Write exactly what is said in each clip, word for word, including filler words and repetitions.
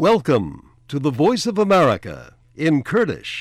Welcome to the Voice of America in Kurdish.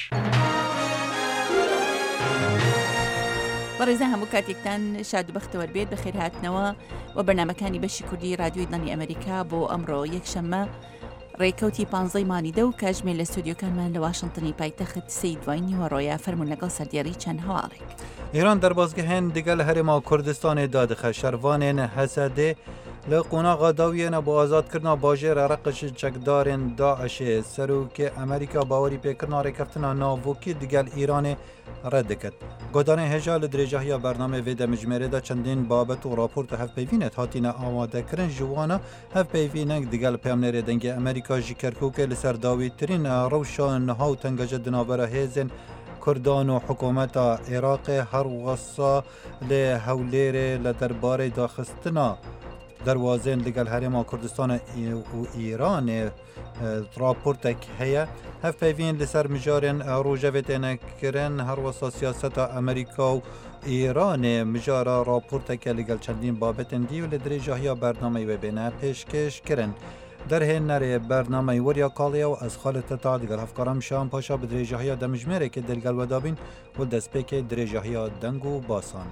بەڕێزە هەموو کاتێکتان شاد و بەختەوە بێت بەخێر هاتنەوە و بەرنامەکانی بەشی کوردی رادیۆی دڵی ئەمریکا بۆ ئەمڕۆ یەکشەممە ڕێکەوتی پانزەی مانیدە و کاژمێر لە ستودیۆکانمان لە واشنگتنی پایتەخت سەی دوای نیوەڕۆیە فەرموون لەگەڵ سەردێڕی چەند هەواڵێک. ایران دەربازگەهێن دیگە لە هەرێما کوردستانی دادخە شەروانێن هەسەدێ لە قۆناغا داویێنە بۆ ئازادکردنا باژێرە ڕقش چەکدارên داعشê سەرۆکê ئەمریکا باوەری پێکردنا ڕێکەفتنا ناوۆکی دیگەل ئیرانê ڕەت دکرد. گۆدانê هێژا li dirêjahiya bername vê demijmêrê de çendên babet û raporta hevpeyvînet hatîne amadekirin ji wan hevpeyvînek digel peyamnêrê dengê Amerîka ji Kerkûkê li ser dawîtirîn rewşa niha û tengeje di navbera hêzên Kurdan û hikûmeta Iraqê her wesa lê hewlêrê li derbarê daxistina derbazên digel herêma Kurdistanê û Îranê raportek heye. Hevpeyvîn li ser mijarên rojevê têne kirin her wesa siyaseta Amerîka û Îranê mijara raporteke li gel çendîn babetên dî û li dirêjahiya bernameyê wê bêne pêşkêş kirin. Derhênerê bernameyê weriya Kaliya û ez Xalid Teta digel hevkaran Şahan Paşa bi dirêjahiya demijmêrekê dilgel wedabîn û destpêkê dirêjahiya deng û basan.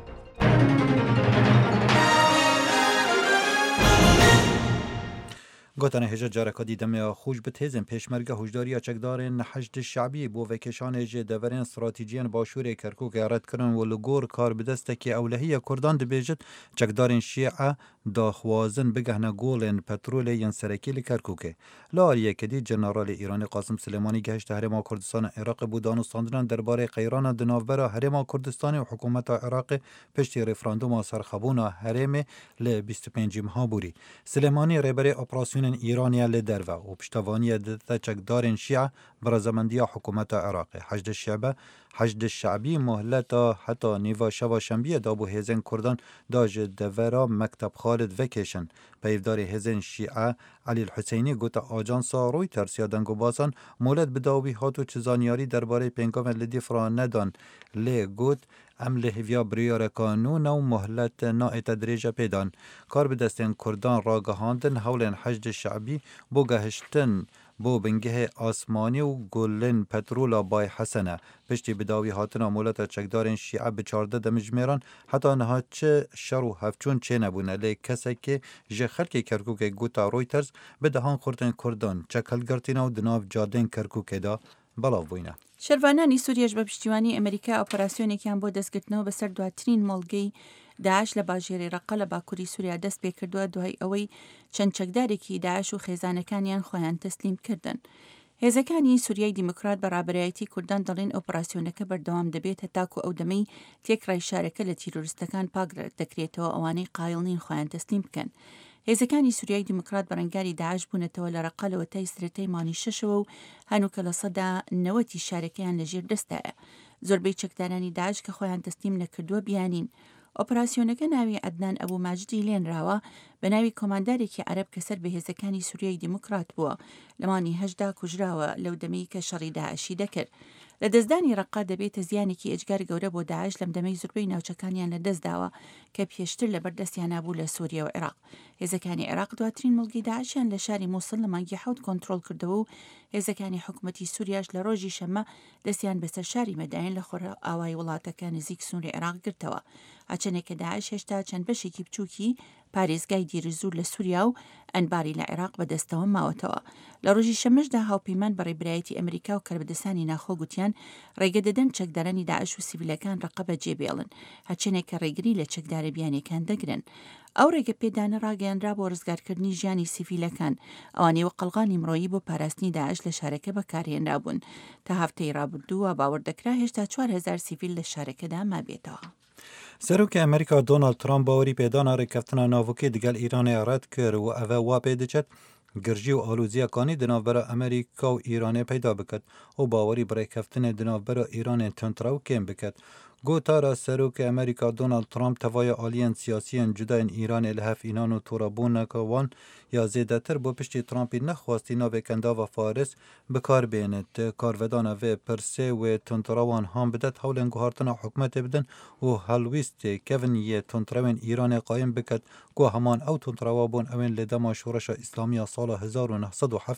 گوتن هجا جارکا دیدم خوش به تیزن پیشمرگه هجداری چکدارن حشد شعبی بو وکشان جه دورین استراتیجیان باشور کرکوک رد کردن و لگور کار بدسته که اولهی کردان دبیجد چکدارن شیعه داخوازن بگهنه گولن پترول ین سرکی لکرکوکه. لاریه کدی جنرال ایرانی قاسم سلیمانی گهشت هرما کردستان عراق بودان و ساندران درباره قیران دناوبرا هرما کردستان و حکومت عراق پشتی رفراندوم سرخبون هرم ل بیست و پنج ماه بوری. سلیمانی رهبر اپراسیون ایرانیا لدروا و پشتوانی دتا چکدارن شیعه برزمندی حکومت عراق. حشد الشعبه حشد الشعبی مهلتا حتی نیوا شوا شنبیه دابو هزن کردان داج دورا مکتب خالد وکیشن. پیفدار هزن شیعه علی الحسینی گوت آجانسا رویترز یا دنگو باسان مولد بداوی هاتو چزانیاری درباره پنگام لدی فران ندان لی گوت عمل هویا بریار قانون و مهلت نا تدریج پیدان. کار به دستین کردان را گهاندن حول حشد شعبی بو گهشتن بو بنگه آسمانی و گلن پترولا بای حسنه. پشتی بداوی هاتنا مولت چکدارین شیعه به چارده دمجمیران حتی نها چه شر و هفچون چه نبونه لی کسی که جه خلک کرکوک گوتا رویترز به دهان خوردن کردان چکل گرتینا و دناف جادن کرکوک دا بلاو بوینه. شەروانانی سووریەش بە پشتیوانی ئەمریکا ئۆپەراسیۆنێکیان بۆ دەستگرتنەوە بەسەر دواترین مەڵگەی داعش لە باژێری ڕەقە لە باکووری سووریا دەست پێ کردووە دوای ئەوەی چەند چەکدارێکی داعش و خێزانەکانیان خۆیان تەسلیم کردن. هێزەکانی سووریای دیموکرات بە ڕابەرایەتی کوردان دەڵێن ئۆپەراسیۆنەکە بەردەوام دەبێت هەتاکو ئەو دەمەی تێکڕای شارەکە لە تیرۆریستەکان پاک دەکرێتەوە ئەوانەی قایڵ نین خۆیان تەسلیم بکەن. هێزەکانی سووریای دیموکرات بەڕەنگاری داعش بوونەتەوە لە ڕەقە لەوە تای سرەتەی مانی شەشەوە و هەنووکە لە سەدا نەوەتی شارەکەیان لەژێر دەستایە. زۆربەی چەکدارانی داعش کە خۆیان تەسلیم نەکردووە بیانین. ئۆپەراسیۆنەکە ناوی ئەدنان ئەبوو ماجدی لێنراوە بە ناوی کۆماندارێکی عەرەب کە سەر بە هێزەکانی سووریای دیموکرات بووە لە مانی هەژدا کوژراوە لەو دەمەی کە شەڕی داعشی دەکرد. لە دەستدانی ڕەقا دەبێتە زیانێکی ئەجگار گەورە بۆ داعش لەم دەمەی زۆربەی ناوچەکانیان لە دەستداوە کە پێشتر لە بەردەستیان نابوو لە سووریا و عێراق. هێزەکانی عێراق دواترین مڵکی داعشیان لە شاری مووسڵ لە مانگی حەوت کۆنتڕۆڵ کردەوە و هێزەکانی حکوومەتی سووریاش لە ڕۆژی شەممە دەستیان بەسەر شاری مەداین لە خۆرە ئاوای وڵاتەکە نزیک سووری عێراق گرتەوە. هەرچەندێک داعش هێشتا چەند بەشێکی بچووکی پارێزگای دیریزوور لە سووریا و ئەنباری لە عێراق بەدەستەوە ماوەتەوە. لە ڕۆژی شەمەشدا هاوپەیمان بە ڕێبرایەتی ئەمریکا و کەربەدەسانی ناخۆ گوتیان ڕێگە دەدەن چەکدارانی داعش و سیڤیلەکان ڕقە بەجێبێڵن هەرچەندێک کە ڕێگری لە چەکدارە بیانیەکان دەگرن. ئەو ڕێگە پێدانە ڕاگەیاندرا بۆ ڕزگارکردنی ژیانی سیڤیلەکان ئەوانەی وە قەڵغانی مرۆیی بۆ پاراستنی داعش لە شارەکە بەکارهێنرابوون. تا هەفتەی ڕابردووە باوەڕدەکرا هێشتا چوار هەزار سیڤیل لە شارەکەدا مابێتەوە. سەرۆکی ئەمریکا دۆناڵد ترامپ باوەری پێدانا ڕێککەوتنە ناوەکی دیگەل ئیرانê ڕەت کرد و ئەڤە وا پێ دەچێت گرژی و ئالوزیەکانی دناوبەرە ئەمریکا و ئیرانê پەیدا بکات و باوەری بڕێککەوتنê دناوبەرە ئیرانê تونترە و کێم بکات. گوتارا سەرۆکی ئەمریکا دۆناڵد ترامپ تەوایە ئالیەن سیاسیەن جودایên ئیرانê li hev înan û torabûneka wan ya zêdetir bo piştî Trumpî nexwastî navê kendava Faris bikarbêne. Karvedana vê pirsê wê tundra wan ham bidet hewlên guhartina hikûmetê bidin û helwîstê kevin yê tundrewên Îranê qayîm biket ku heman ew tundrewa bûn ewên li dema şoreşa îslamiya sala hezar û neh sed û